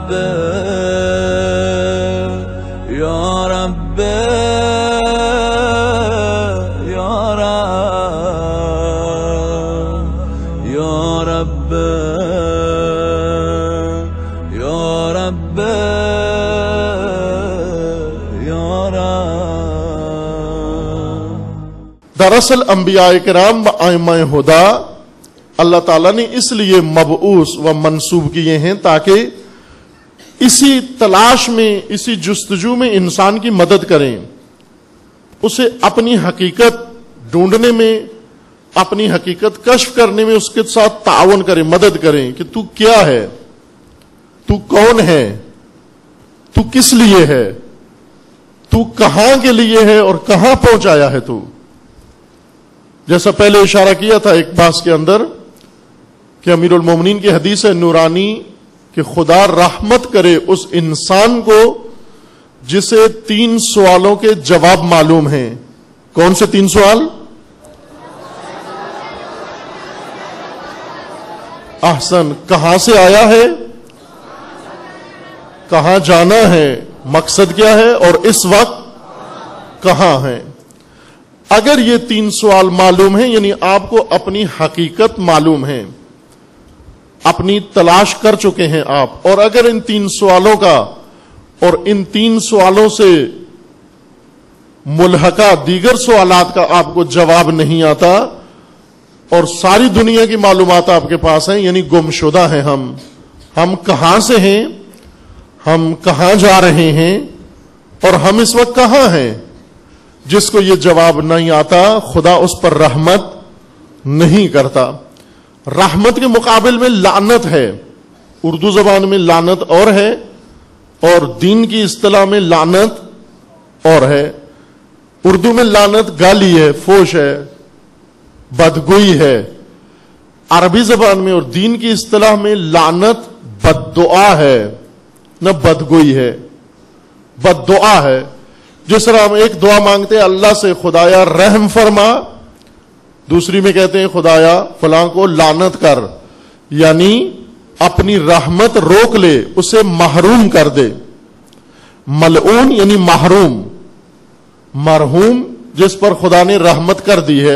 رب یا رب یا رب یا رب یا رب یا رب۔ دراصل انبیاء کرام و ائمہ ہدیٰ اللہ تعالیٰ نے اس لیے مبعوث و منصوب کیے ہیں تاکہ اسی تلاش میں، اسی جستجو میں انسان کی مدد کریں، اسے اپنی حقیقت ڈھونڈنے میں، اپنی حقیقت کشف کرنے میں اس کے ساتھ تعاون کریں، مدد کریں کہ تو کیا ہے، تو کون ہے، تو کس لیے ہے، تو کہاں کے لیے ہے اور کہاں پہنچایا ہے تو۔ جیسا پہلے اشارہ کیا تھا ایک باس کے اندر کہ امیر المومنین کی حدیث ہے نورانی کہ خدا رحمت کرے اس انسان کو جسے 3 سوالوں کے جواب معلوم ہیں۔ کون سے 3 سوال؟ احسن، کہاں سے آیا ہے، کہاں جانا ہے، مقصد کیا ہے، اور اس وقت کہاں ہے۔ اگر یہ 3 سوال معلوم ہیں یعنی آپ کو اپنی حقیقت معلوم ہے، اپنی تلاش کر چکے ہیں آپ، اور اگر ان 3 سوالوں کا اور ان 3 سوالوں سے ملحقہ دیگر سوالات کا آپ کو جواب نہیں آتا اور ساری دنیا کی معلومات آپ کے پاس ہیں، یعنی گمشدہ ہیں ہم کہاں سے ہیں، ہم کہاں جا رہے ہیں اور ہم اس وقت کہاں ہیں، جس کو یہ جواب نہیں آتا خدا اس پر رحمت نہیں کرتا۔ رحمت کے مقابل میں لعنت ہے، اردو زبان میں لعنت اور ہے اور دین کی اصطلاح میں لعنت اور ہے۔ اردو میں لعنت گالی ہے، فوش ہے، بدگوئی ہے، عربی زبان میں اور دین کی اصطلاح میں لعنت بددعا ہے، نہ بدگوئی ہے، بددعا ہے۔ جس طرح ہم ایک دعا مانگتے ہیں اللہ سے خدایا رحم فرما، دوسری میں کہتے ہیں خدایا فلاں کو لعنت کر، یعنی اپنی رحمت روک لے، اسے محروم کر دے۔ ملعون یعنی محروم، مرحوم جس پر خدا نے رحمت کر دی ہے۔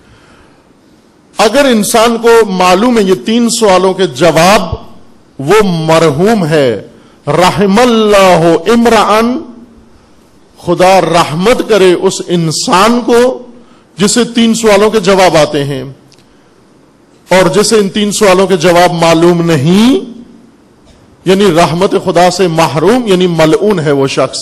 اگر انسان کو معلوم ہے یہ 3 سوالوں کے جواب، وہ مرحوم ہے۔ رحم اللہ امرأن، خدا رحمت کرے اس انسان کو جسے 3 سوالوں کے جواب آتے ہیں، اور جسے ان 3 سوالوں کے جواب معلوم نہیں، یعنی رحمت خدا سے محروم، یعنی ملعون ہے وہ شخص۔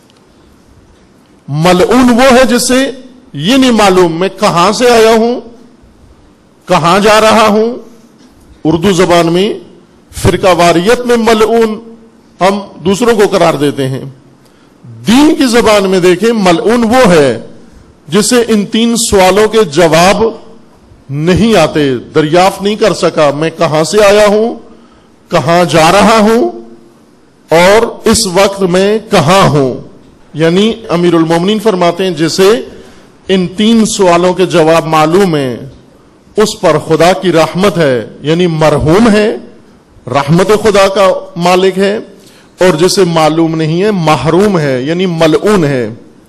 ملعون وہ ہے جسے یہ نہیں معلوم میں کہاں سے آیا ہوں، کہاں جا رہا ہوں۔ اردو زبان میں فرقہ واریت میں ملعون ہم دوسروں کو قرار دیتے ہیں، دین کی زبان میں دیکھیں ملعون وہ ہے جسے ان 3 سوالوں کے جواب نہیں آتے، دریافت نہیں کر سکا میں کہاں سے آیا ہوں، کہاں جا رہا ہوں اور اس وقت میں کہاں ہوں۔ یعنی امیر المومنین فرماتے ہیں جسے ان 3 سوالوں کے جواب معلوم ہیں اس پر خدا کی رحمت ہے، یعنی مرحوم ہے، رحمت خدا کا مالک ہے، اور جسے معلوم نہیں ہے محروم ہے، یعنی ملعون ہے۔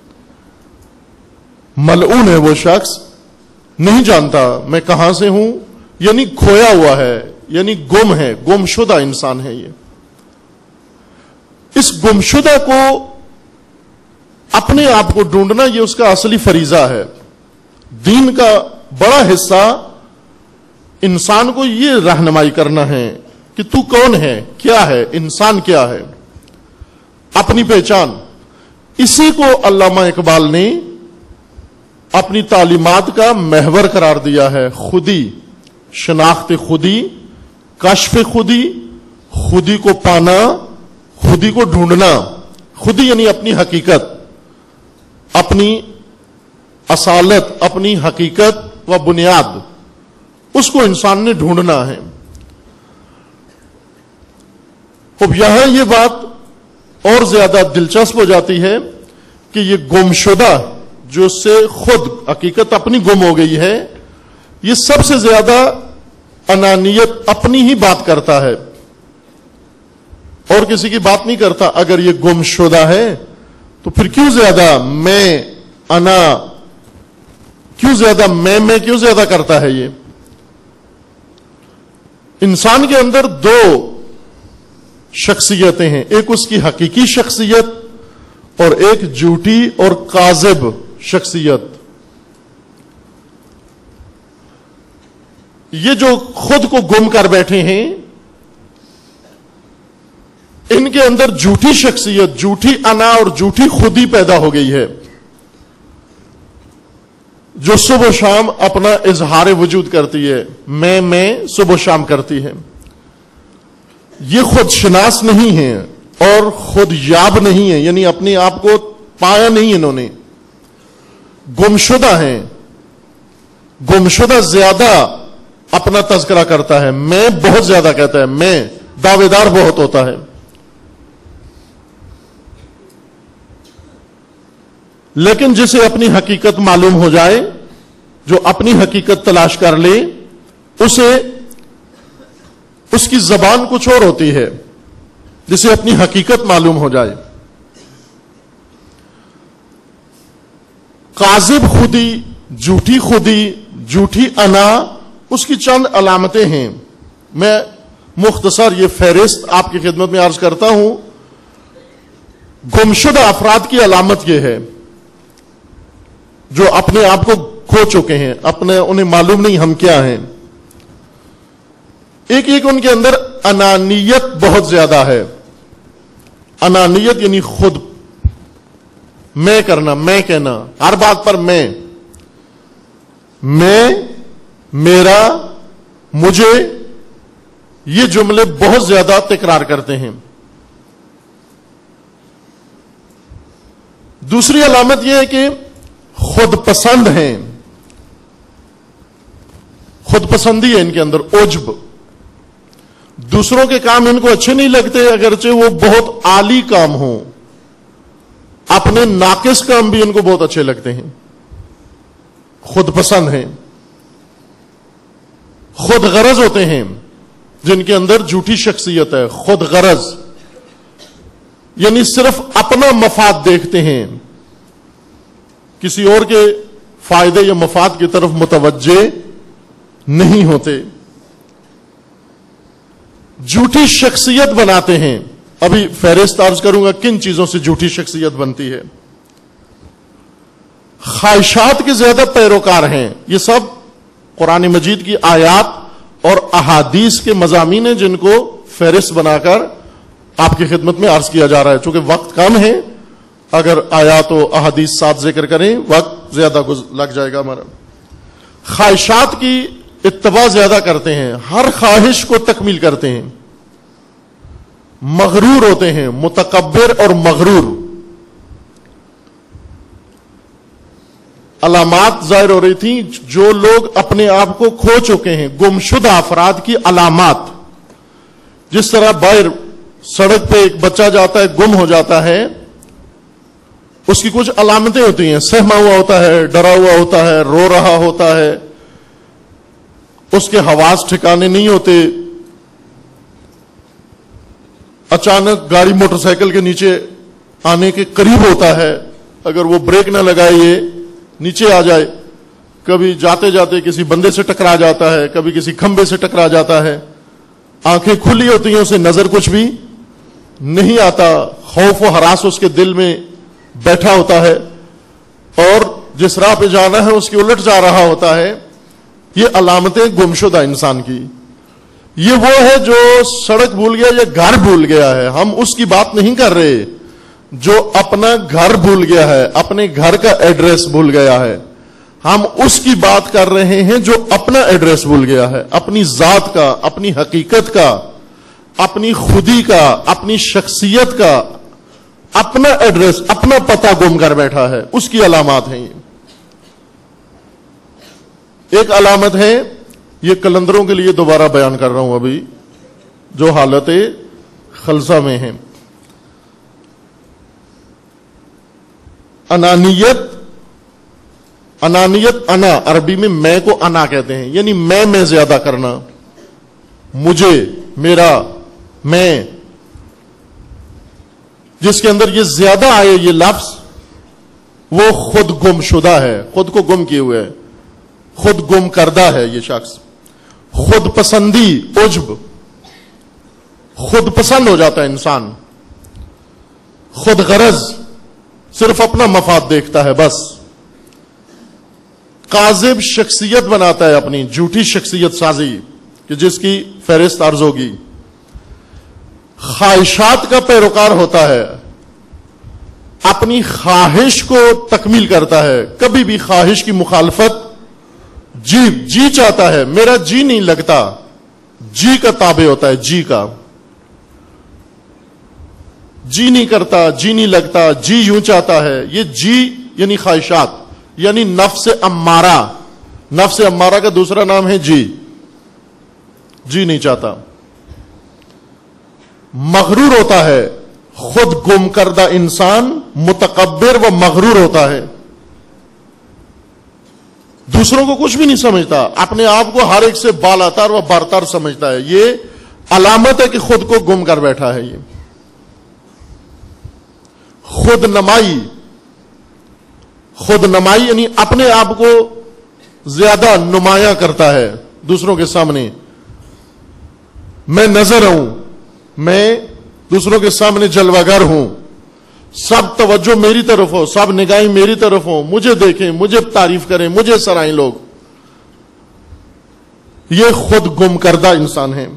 ملعون ہے وہ شخص نہیں جانتا میں کہاں سے ہوں، یعنی کھویا ہوا ہے، یعنی گم ہے، گمشدہ انسان ہے یہ۔ اس گمشدہ کو اپنے آپ کو ڈھونڈنا یہ اس کا اصلی فریضہ ہے۔ دین کا بڑا حصہ انسان کو یہ رہنمائی کرنا ہے کہ تو کون ہے، کیا ہے، انسان کیا ہے، اپنی پہچان۔ اسی کو علامہ اقبال نے اپنی تعلیمات کا محور قرار دیا ہے۔ خودی، شناخت خودی، کشف خودی، خودی کو پانا، خودی کو ڈھونڈنا۔ خودی یعنی اپنی حقیقت، اپنی اصالت، اپنی حقیقت و بنیاد، اس کو انسان نے ڈھونڈنا ہے۔ اب یہاں یہ بات اور زیادہ دلچسپ ہو جاتی ہے کہ یہ گمشدہ جو سے خود حقیقت اپنی گم ہو گئی ہے، یہ سب سے زیادہ انانیت اپنی ہی بات کرتا ہے، اور کسی کی بات نہیں کرتا. اگر یہ گم شدہ ہے تو پھر کیوں زیادہ میں انا کیوں زیادہ میں کیوں زیادہ کرتا ہے؟ یہ انسان کے اندر دو شخصیتیں ہیں، ایک اس کی حقیقی شخصیت اور ایک جھوٹی اور کاذب شخصیت. یہ جو خود کو گم کر بیٹھے ہیں، ان کے اندر جھوٹی شخصیت، جھوٹی انا اور جھوٹی خودی پیدا ہو گئی ہے، جو صبح و شام اپنا اظہار وجود کرتی ہے. میں صبح و شام کرتی ہے. یہ خود شناس نہیں ہے اور خود یاب نہیں ہے، یعنی اپنے آپ کو پایا نہیں انہوں نے. گمشدہ ہیں. گمشدہ زیادہ اپنا تذکرہ کرتا ہے، میں بہت زیادہ کہتا ہے، میں دعوے دار بہت ہوتا ہے. لیکن جسے اپنی حقیقت معلوم ہو جائے، جو اپنی حقیقت تلاش کر لے، اسے اس کی زبان کچھ اور ہوتی ہے. جسے اپنی حقیقت معلوم ہو جائے. کاذب خودی، جھوٹی خودی، جھوٹی انا، اس کی چند علامتیں ہیں. میں مختصر یہ فہرست آپ کی خدمت میں عرض کرتا ہوں. گمشدہ افراد کی علامت یہ ہے جو اپنے آپ کو کھو چکے ہیں، انہیں معلوم نہیں ہم کیا ہیں. ایک ان کے اندر انانیت بہت زیادہ ہے. انانیت یعنی خود میں کرنا، میں کہنا، ہر بات پر میں، میرا، مجھے، یہ جملے بہت زیادہ تکرار کرتے ہیں. دوسری علامت یہ ہے کہ خود پسند ہیں. خود پسندی ہے ان کے اندر، عجب. دوسروں کے کام ان کو اچھے نہیں لگتے اگرچہ وہ بہت عالی کام ہوں. اپنے ناقص کام بھی ان کو بہت اچھے لگتے ہیں. خود پسند ہیں. خود غرض ہوتے ہیں جن کے اندر جھوٹی شخصیت ہے. خود غرض یعنی صرف اپنا مفاد دیکھتے ہیں، کسی اور کے فائدے یا مفاد کی طرف متوجہ نہیں ہوتے. جھوٹی شخصیت بناتے ہیں. ابھی فہرست عرض کروں گا کن چیزوں سے جھوٹی شخصیت بنتی ہے. خواہشات کے زیادہ پیروکار ہیں. یہ سب قرآن مجید کی آیات اور احادیث کے مضامین ہیں جن کو فہرست بنا کر آپ کی خدمت میں عرض کیا جا رہا ہے. چونکہ وقت کم ہے، اگر آیات و احادیث ساتھ ذکر کریں وقت زیادہ لگ جائے گا ہمارا. خواہشات کی اتباع زیادہ کرتے ہیں، ہر خواہش کو تکمیل کرتے ہیں. مغرور ہوتے ہیں، متکبر اور مغرور. علامات ظاہر ہو رہی تھیں جو لوگ اپنے آپ کو کھو چکے ہیں. گمشدہ افراد کی علامات، جس طرح باہر سڑک پہ ایک بچہ جاتا ہے، گم ہو جاتا ہے، اس کی کچھ علامتیں ہوتی ہیں. سہما ہوا ہوتا ہے، ڈرا ہوا ہوتا ہے، رو رہا ہوتا ہے، اس کے حواس ٹھکانے نہیں ہوتے. اچانک گاڑی موٹر سائیکل کے نیچے آنے کے قریب ہوتا ہے، اگر وہ بریک نہ لگائے یہ نیچے آ جائے. کبھی جاتے جاتے کسی بندے سے ٹکرا جاتا ہے، کبھی کسی کھمبے سے ٹکرا جاتا ہے. آنکھیں کھلی ہوتی ہیں، اسے نظر کچھ بھی نہیں آتا. خوف و ہراس اس کے دل میں بیٹھا ہوتا ہے اور جس راہ پہ جانا ہے اس کی الٹ جا رہا ہوتا ہے. یہ علامتیں گمشدہ انسان کی. یہ وہ ہے جو سڑک بھول گیا یا گھر بھول گیا ہے. ہم اس کی بات نہیں کر رہے جو اپنا گھر بھول گیا ہے، اپنے گھر کا ایڈریس بھول گیا ہے. ہم اس کی بات کر رہے ہیں جو اپنا ایڈریس بھول گیا ہے، اپنی ذات کا، اپنی حقیقت کا، اپنی خودی کا، اپنی شخصیت کا اپنا ایڈریس، اپنا پتہ گم کر بیٹھا ہے. اس کی علامات ہیں یہ. ایک علامت ہے، یہ کلندروں کے لیے دوبارہ بیان کر رہا ہوں ابھی، جو حالت خلسہ میں ہیں. انانیت انا عربی میں کو انا کہتے ہیں، یعنی میں زیادہ کرنا، مجھے، میرا، میں. جس کے اندر یہ زیادہ آئے یہ لفظ، وہ خود گم شدہ ہے، خود کو گم کیے ہوئے ہے، خود گم کردہ ہے یہ شخص. خود پسندی، عجب، خود پسند ہو جاتا ہے انسان، خود غرض، صرف اپنا مفاد دیکھتا ہے بس. کاذب شخصیت بناتا ہے اپنی، جھوٹی شخصیت سازی کہ جس کی فہرست عرض ہوگی. خواہشات کا پیروکار ہوتا ہے، اپنی خواہش کو تکمیل کرتا ہے، کبھی بھی خواہش کی مخالفت. جی چاہتا ہے، میرا جی نہیں لگتا، جی کا تابع ہوتا ہے، جی کا. جی نہیں کرتا، جی نہیں لگتا، جی یوں چاہتا ہے. یہ جی یعنی خواہشات، یعنی نفس امارہ. نفس امارہ کا دوسرا نام ہے جی نہیں چاہتا. مغرور ہوتا ہے، خود گم کردہ انسان متکبر و مغرور ہوتا ہے، دوسروں کو کچھ بھی نہیں سمجھتا، اپنے آپ کو ہر ایک سے بالاتر و برتر سمجھتا ہے. یہ علامت ہے کہ خود کو گم کر بیٹھا ہے. یہ خود نمائی یعنی اپنے آپ کو زیادہ نمایاں کرتا ہے دوسروں کے سامنے. میں نظر ہوں، میں دوسروں کے سامنے جلوہ گر ہوں، سب توجہ میری طرف ہو، سب نگاہیں میری طرف ہوں، مجھے دیکھیں، مجھے تعریف کریں، مجھے سرائیں لوگ. یہ خود گم کردہ انسان ہے.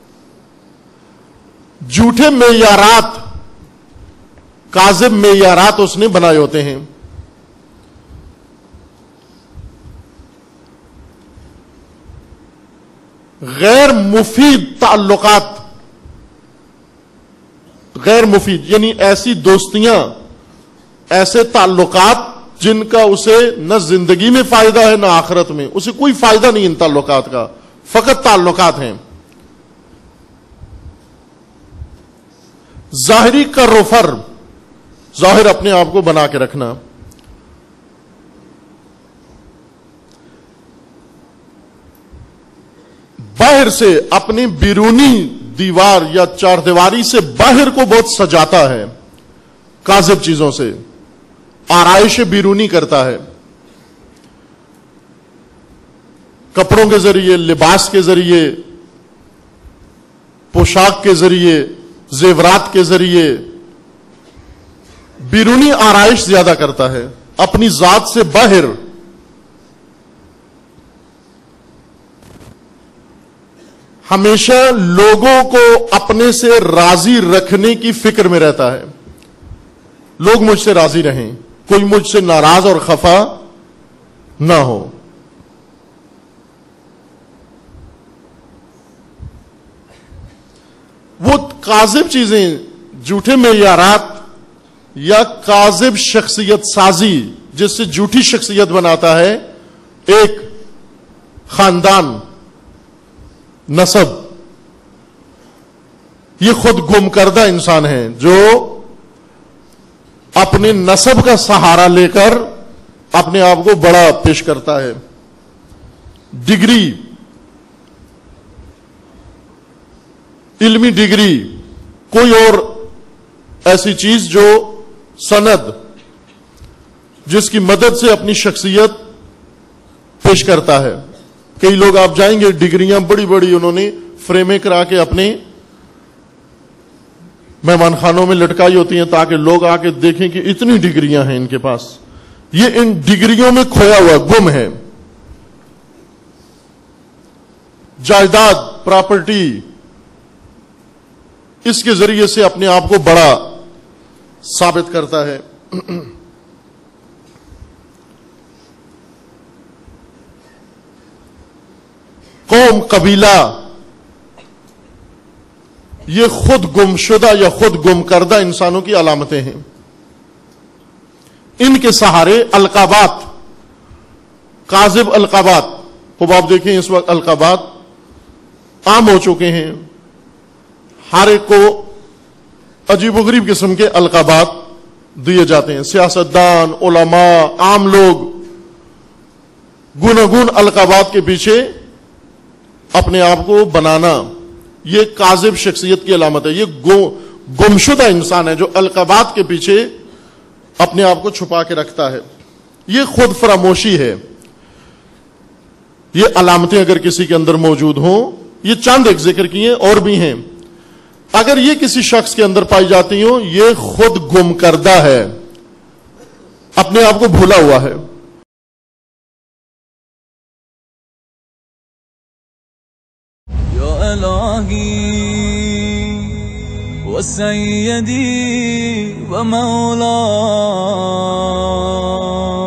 جھوٹے معیارات، کاذب معیارات اس نے بنائے ہوتے ہیں. غیر مفید تعلقات، غیر مفید یعنی ایسی دوستیاں، ایسے تعلقات جن کا اسے نہ زندگی میں فائدہ ہے نہ آخرت میں، اسے کوئی فائدہ نہیں ان تعلقات کا، فقط تعلقات ہیں. ظاہری کر و فر، ظاہر اپنے آپ کو بنا کے رکھنا. باہر سے اپنی بیرونی دیوار یا چار دیواری سے باہر کو بہت سجاتا ہے کاذب چیزوں سے، آرائش بیرونی کرتا ہے، کپڑوں کے ذریعے، لباس کے ذریعے، پوشاک کے ذریعے، زیورات کے ذریعے بیرونی آرائش زیادہ کرتا ہے، اپنی ذات سے باہر. ہمیشہ لوگوں کو اپنے سے راضی رکھنے کی فکر میں رہتا ہے، لوگ مجھ سے راضی رہیں، کوئی مجھ سے ناراض اور خفا نہ ہو. وہ کاذب چیزیں، جھوٹے معیارات یا کاذب شخصیت سازی جس سے جھوٹی شخصیت بناتا ہے ایک خاندان، نسب. یہ خود گم کردہ انسان ہے جو اپنے نسب کا سہارا لے کر اپنے آپ کو بڑا پیش کرتا ہے. ڈگری، علمی ڈگری، کوئی اور ایسی چیز جو سند جس کی مدد سے اپنی شخصیت پیش کرتا ہے. کئی لوگ آپ جائیں گے ڈگریاں بڑی بڑی انہوں نے فریمیں کرا کے اپنے مہمان خانوں میں لٹکائی ہوتی ہیں تاکہ لوگ آ کے دیکھیں کہ اتنی ڈگریاں ہیں ان کے پاس. یہ ان ڈگریوں میں کھویا ہوا گم ہے. جائیداد، پراپرٹی، اس کے ذریعے سے اپنے آپ کو بڑا ثابت کرتا ہے. قوم، قبیلہ، یہ خود گم شدہ یا خود گم کردہ انسانوں کی علامتیں ہیں. ان کے سہارے القابات، کاذب القابات. خوب آپ دیکھیں اس وقت القابات عام ہو چکے ہیں، ہر ایک کو عجیب و غریب قسم کے القابات دیے جاتے ہیں. سیاستدان، علماء، عام لوگ گوناگون القابات کے پیچھے اپنے آپ کو بنانا، یہ کاذب شخصیت کی علامت ہے. یہ گمشدہ انسان ہے جو القابات کے پیچھے اپنے آپ کو چھپا کے رکھتا ہے. یہ خود فراموشی ہے. یہ علامتیں اگر کسی کے اندر موجود ہوں، یہ چند ایک ذکر کیے اور بھی ہیں، اگر یہ کسی شخص کے اندر پائی جاتی ہوں، یہ خود گم کردہ ہے، اپنے آپ کو بھولا ہوا ہے. یا الہی و سیدی و مولا